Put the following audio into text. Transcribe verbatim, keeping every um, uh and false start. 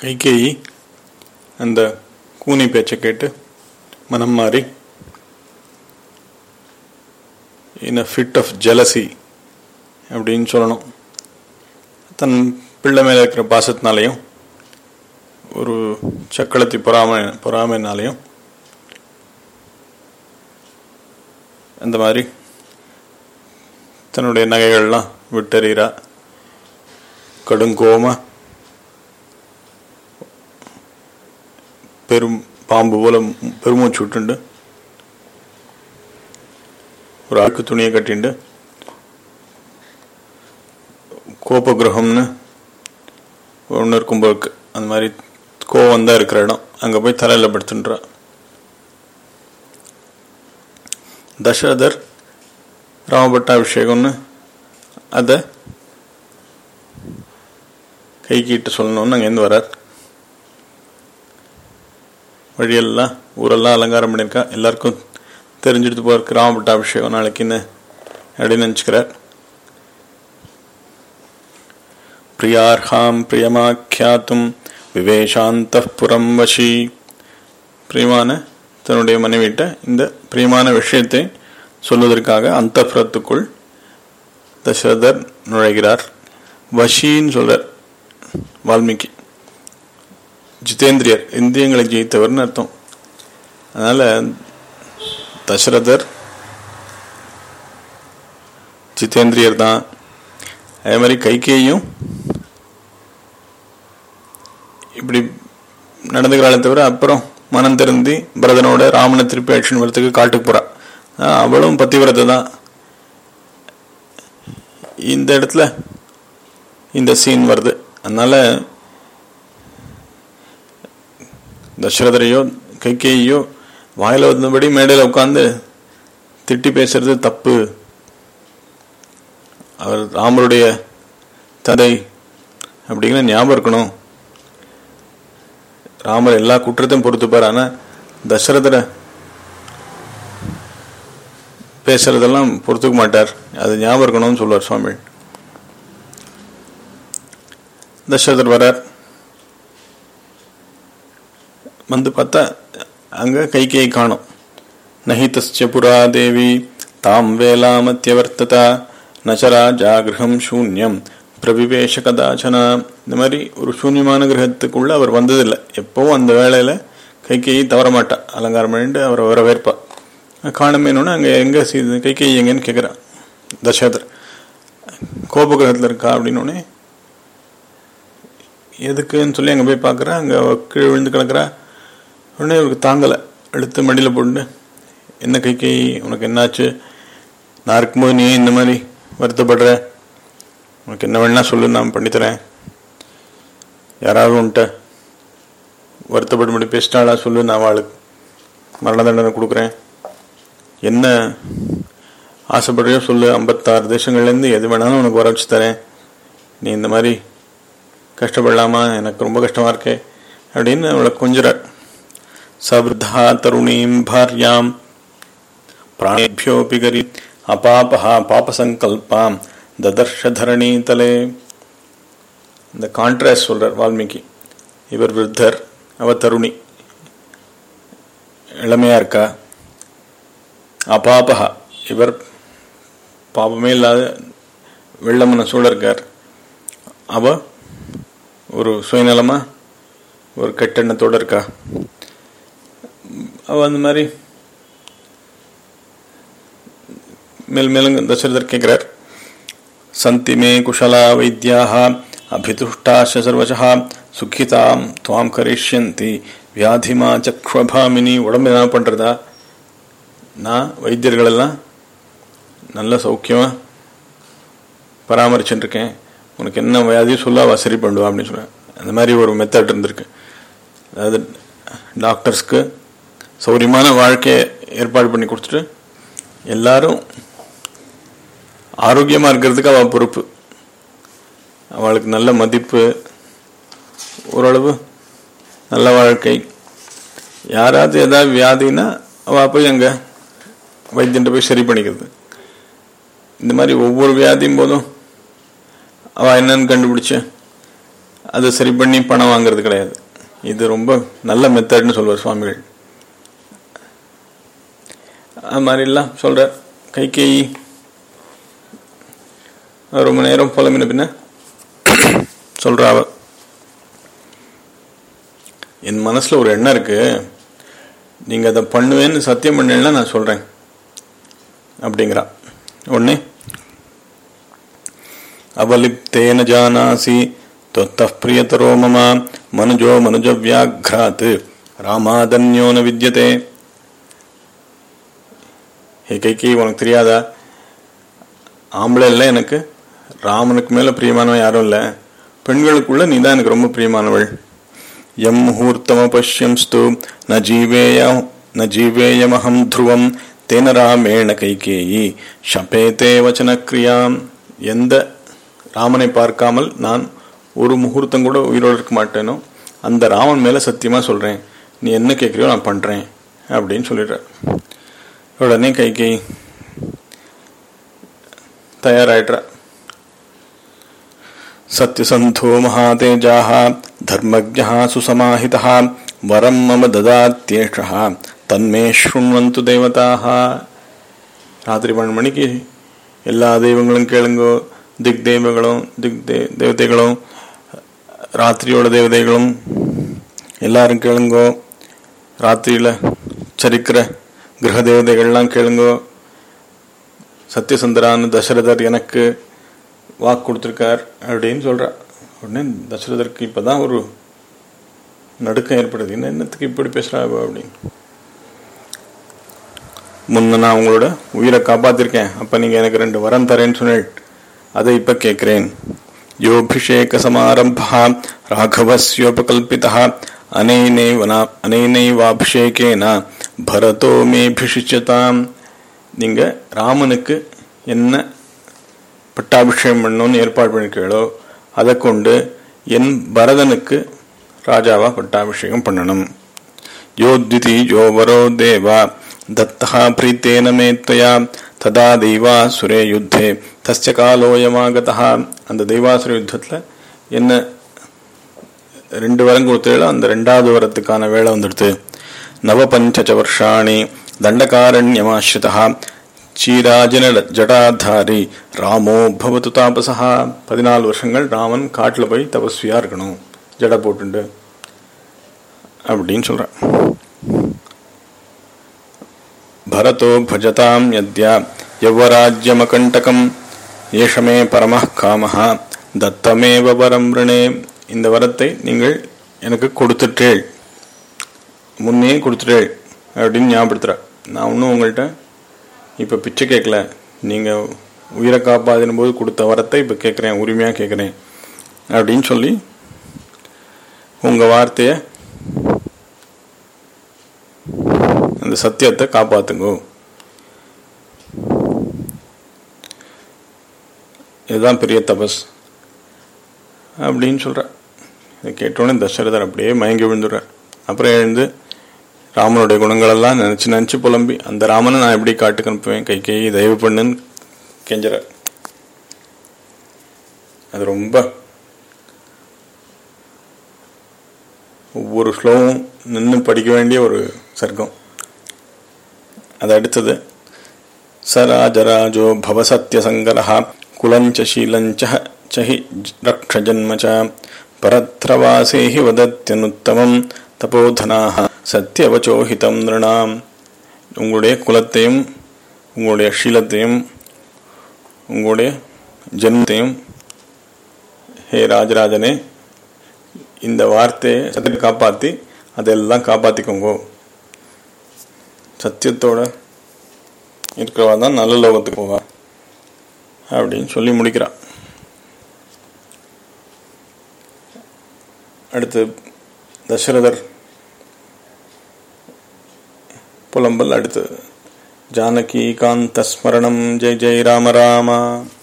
கைகேயி அந்த கூனி பேச்சை கேட்டு மனம் மாறி in a fit of jealousy அப்படின்னு சொல்லணும், தன் பிள்ளை மேலே இருக்கிற பாசத்தினாலையும் ஒரு சக்களத்தி பொறாமை பொறாமைனாலையும் அந்த மாதிரி தன்னுடைய நகைகள்லாம் விட்டறிகிறா. கடுங்கோமா பெரும் பாம்பு போல பெருமூச்சு விட்டுண்டு ஒரு ஆக்கு துணியை கட்டிண்டு கோபகிரகம்னு ஒன்று இருக்கும்போது அந்த மாதிரி கோவம் தான் இருக்கிற இடம், அங்கே போய் தலையில் படுத்துன்றா. தசரதர் ராமபட்டாபிஷேகம்னு அதை கைக்கிட்டு சொல்லணும்னு அங்கேருந்து வரார். வழியெல்லாம் ஊரெல்லாம் அலங்காரம் பண்ணியிருக்கா, எல்லாருக்கும் தெரிஞ்சுட்டு போகிறதுக்கு ராமபட்டாபிஷேகம் நாளைக்குன்னு அப்படின்னு நினச்சிக்கிறார். பிரியார்ஹாம் பிரியமாக்கியாத்தும் விவேஷாந்தப்புறம் வசி, பிரியமான தன்னுடைய மனைவிட்ட இந்த பிரியமான விஷயத்தை சொல்வதற்காக அந்தப்புறத்துக்குள் தசரதர் நுழைகிறார். வஷின்னு சொல்றார் வால்மீகி. ஜிதேந்திரியர், இந்திரியங்களை ஜெயித்தவர்னு அர்த்தம். அதனால தசரதர் ஜிதேந்திரியர் தான். அதே மாதிரி கைகேயும் இப்படி நடந்துக்கிறாளே தவிர அப்புறம் மனம் திறந்து பரதனோட ராமனை திருப்பி அழிச்சுன்னு வரத்துக்கு காட்டுக்கு போறா. அவளும் பத்திவிரதை தான். இந்த இடத்துல இந்த சீன் வருது. அதனால தசரதரையோ கைகேயோ வாயில வந்தபடி மேடையில் உட்கார்ந்து திட்டி பேசுறது தப்பு. அவர் ராமருடைய தந்தை அப்படிங்கிற ஞாபகம் இருக்கணும். ராமர் எல்லா குற்றத்தையும் பொறுத்துப்பார், ஆனா தசரதரை பேசுறதெல்லாம் பொறுத்துக்க மாட்டார், அது ஞாபகம் இருக்கணும்னு சொல்லுவார் சுவாமி. தசரதர் வரார். வந்து பார்த்தா அங்க கைகேயி காணும். நஹிதஸ்ய புரா தேவி தாம் வேலாமத்யவர்த்ததா நச்சரா ஜாகிரகம் சூன்யம் பிரவிவேஷ கதாச்சனா. இந்த மாதிரி ஒரு சூன்யமான கிரகத்துக்குள்ள அவர் வந்ததில்லை. எப்பவும் அந்த வேளையில கைகேயி தவற மாட்டா, அலங்காரம் பண்ணிட்டு அவரை வரவேற்பா. காணமேனோன்னு அங்கே எங்கே கைகேயி எங்கன்னு கேட்குறான் தசரதர். கோபகிரகத்தில் இருக்கா அப்படின்னோடனே எதுக்குன்னு சொல்லி அங்கே போய் பார்க்குறா. அங்கே கீழே விழுந்து கிடக்குறா. உடனே அவருக்கு தாங்கலை, எடுத்து மடியில் போட்டு, என்ன கைகேயி உனக்கு என்னாச்சு? நான் இருக்கும்போது நீ இந்த மாதிரி வருத்தப்படுற, உனக்கு என்ன வேணா சொல்லு, நான் பண்ணித்தரேன். யாராவது உன்ட்ட வருத்தப்பட்டு முடி பேசிட்டாளா சொல்லு, நான் அவளுக்கு மரண தண்டனை கொடுக்குறேன். என்ன ஆசைப்படுறியோ சொல்லு, ஐம்பத்தாறு தேசங்கள்லேருந்து எது வேணாலும் உனக்கு வர வச்சு தரேன். நீ இந்த மாதிரி கஷ்டப்படலாமா, எனக்கு ரொம்ப கஷ்டமா இருக்கே அப்படின்னு அவளை கொஞ்சிறார். சபிருத்தா தருணீம் பாரியாம் பிராணேபியோபி கரி அபாபஹா பாபசங்கல்பாம் ததர்ஷ தரணி தலே. இந்த கான்ட்ராஸ்ட் சொல்றார் வால்மீகி. இவர் விருத்தர், அவ தருணி, இளமையா இருக்கா. அபாபஹா, இவர் பாபமே இல்லாத வெள்ள மனசோட இருக்கார். அவ ஒரு சுயநலமா ஒரு கெட்டெண்ணத்தோட இருக்கா. அவ அந்த மாதிரி மேல் மேலும் தசரதர் கேட்கிறார். சந்தி மே குஷலா வைத்யாக அபிதுஷ்டாஷ சர்வசா சுகிதாம் துவாம் கரிஷ்யந்தி வியாதிமா சக்ஷ்வபாமினி. உடம்பு என்ன பண்றதா? நான் வைத்தியர்கள் எல்லாம் நல்ல சௌக்கியமா பராமரிச்சுட்டு இருக்கேன், உனக்கு என்ன வியாதியோ சொல்ல அவ சரி பண்ணுவா அப்படின்னு சொன்னேன். அந்த மாதிரி ஒரு மெத்தட் இருந்திருக்கு. அதாவது டாக்டர்ஸ்க்கு சௌரியமான வாழ்க்கையை ஏற்பாடு பண்ணி கொடுத்துட்டு எல்லாரும் ஆரோக்கியமா இருக்கிறதுக்கு அவள் பொறுப்பு. அவளுக்கு நல்ல மதிப்பு, ஓரளவு நல்ல வாழ்க்கை. யாராவது ஏதாவது வியாதினா அவ போய் அங்க வைத்தியன்ட்ட போய் சரி பண்ணிக்கிறது. இந்த மாதிரி ஒவ்வொரு வியாதியும் போதும் அவ என்னன்னு கண்டுபிடிச்சு அதை சரி பண்ணி பணம் வாங்குறது கிடையாது. இது ரொம்ப நல்ல மெத்தட்னு சொல்வார் சுவாமிகள். அது மாதிரிலாம் சொல்ற. கைகேயி ரொம்ப நேரம் புலம்பின பின்ன சொல்ற, அவ என் மனசுல ஒரு எண்ணம் இருக்கு, நீங்க அதை பண்ணுவேன்னு சத்தியம் பண்ணல நான் சொல்றேன் அப்படிங்கிறா. உடனே அவலிப்தேன ஜானாசி தொத்தః பிரியதரோ மம மனுஜோ மனுஜ வியாக்ராத் ராமாதன்யோ ந வித்யதே. ஹே கைகேயி, உனக்கு தெரியாதா, ஆம்பளை இல்லை எனக்கு ராமனுக்கு மேல பிரியமானவன் யாரும் இல்லை, பெண்களுக்குள்ள நீ தான் எனக்கு ரொம்ப பிரியமானவள். எம் முகூர்த்தம பஷ்யம்ஸ்து ந ஜீவேய ந ஜீவேயமஹம் த்ருவம் தேன ராமேண கைகேயி ஷபேதே வச்சன கிரியாம். எந்த ராமனை பார்க்காமல் நான் ஒரு முகூர்த்தம் கூட உயிரோடு இருக்க மாட்டேனோ அந்த ராமன் மேல சத்தியமா சொல்றேன், நீ என்ன கேட்கிறியோ நான் பண்றேன் அப்படின்னு சொல்லிடுற. உடனே கைகேயி தயாராயிடுற. சத்யசந்தோ மகாதேஜாஹ தர்மஜ்ஞஹ சுசமாஹிதஹ வரம் மம ததாத்யேஷஹ தன்மே ஸ்ருண்வந்து தேவதாஹ. ராத்திரி பன்னெண்டு மணிக்கு எல்லா தெய்வங்களும் கேளுங்கோ, திக் தெய்வங்களும் திக் தேவதைகளும் ராத்திரியோட தேவதைகளும் எல்லாரும் கேளுங்கோ, ராத்திரியில சரிக்கிற கிரக தேவதைகள்லாம் கேளுங்கோ. சத்யசந்தரான தசரதர் எனக்கு வாக்கு கொடுத்திருக்கார் அப்படின்னு சொல்ற. உடனே தசரதருக்கு இப்பதான் ஒரு நடுக்கம் ஏற்படுது, என்ன என்னத்துக்கு இப்படி பேசுறா அப்படின்னு. முன்ன நான் உங்களோட உயிரை காப்பாத்திருக்கேன், அப்ப நீங்க எனக்கு ரெண்டு வரம் தரேன்னு சொன்னேன், அதை இப்ப கேட்கிறேன். யோபிஷேக சமாரம்பா ராகவஸ்யோபகல்பிதா அனைனைவனா அனைனைவாபிஷேகேன பரதோ மேபிஷிச்சதாம். நீங்க ராமனுக்கு என்ன பட்டாபிஷேகம் பண்ணணும்னு ஏற்பாடு பண்ணிக்கிறீங்களோ அதை கொண்டு என் பரதனுக்கு ராஜாவா பட்டாபிஷேகம் பண்ணணும். யோத்விதி யோவரோ தேவா தத்தா பிரீத்தேன மேத்வயா ததா தெய்வாசுரே யுத்தே தஸ்ய காலோயமாகதா. அந்த தெய்வாசுர யுத்தத்துல என்ன ரெண்டு வரம் கொடுத்தீங்களோ அந்த ரெண்டாவது வரத்துக்கான வேலை வந்துடுது. நவபஞ்ச வருஷாணி தண்டகாரண்யமாஸ்ரிதா சீராஜன ஜடாதாரி ராமோ பவது தாபசா. பதினாலு வருஷங்கள் ராமன் காட்டுல போய் தபஸ்வியா இருக்கணும் ஜட போட்டு அப்படின்னு சொல்ற. பரதோ பஜதாம் யத்யா யவராஜ்யமகண்டகம் ஏஷமே பரமः காமஹ தத்தமேவ வரம் ரணே. இந்த வரத்தை நீங்கள் எனக்கு கொடுத்துட்டேள், முன்னே கொடுத்துட்டேள் அப்படின்னு ஞாபகப்படுத்துற. நான் ஒன்றும் உங்கள்கிட்ட இப்ப பிச்சை கேட்கல, நீங்க உயிரை காப்பாதின போது கொடுத்த வரத்தை இப்ப கேட்கிறேன், உரிமையா கேட்கிறேன் அப்படின்னு சொல்லி உங்க வார்த்தைய அந்த சத்தியத்தை காப்பாத்துங்கோ. இதுதான் பெரிய தபஸ் அப்படின்னு சொல்ற. இதை கேட்டோன்னே தசரதர் அப்படியே மயங்கி விழுந்துடுற. அப்புறம் எழுந்து ராமனுடைய குணங்கள் எல்லாம் நினைச்சு நினைச்சு புலம்பி அந்த ராமனை நான் எப்படி காட்டுக்கு அனுப்புவேன், கைகேயி தயவு பண்ணுன்னு கெஞ்சற. அது ரொம்ப ஒவ்வொரு ஸ்லோகம் நின்று படிக்க வேண்டிய ஒரு சர்க்கம். அது அடுத்தது சராஜராஜோ பவசத்யசங்கரஹ குலஞ்ச சீலஞ்ச சஹி ரக்ஷஜன்மச பரத்ரவாசேஹி வதத்யனுத்தமம் தபோதனாஹ சத்யவச்சோஹிதம் நிருணாம். உங்களுடைய குலத்தையும் உங்களுடைய ஷீலத்தையும் உங்களுடைய ஜென்மத்தையும் ஹே ராஜராஜனே இந்த வார்த்தையை சத்தியத்தை காப்பாத்தி அதெல்லாம் காப்பாத்திக்கோங்க. சத்தியத்தோட இருக்கிறவா தான் நல்ல லோகத்துக்கு போவா அப்படின்னு சொல்லி முடிக்கிறான். அடுத்து தசரதர் புலம்பல். அடுத்து ஜானகி காந்த ஸ்மரணம். ஜெய் ஜெய் ராம ராமா.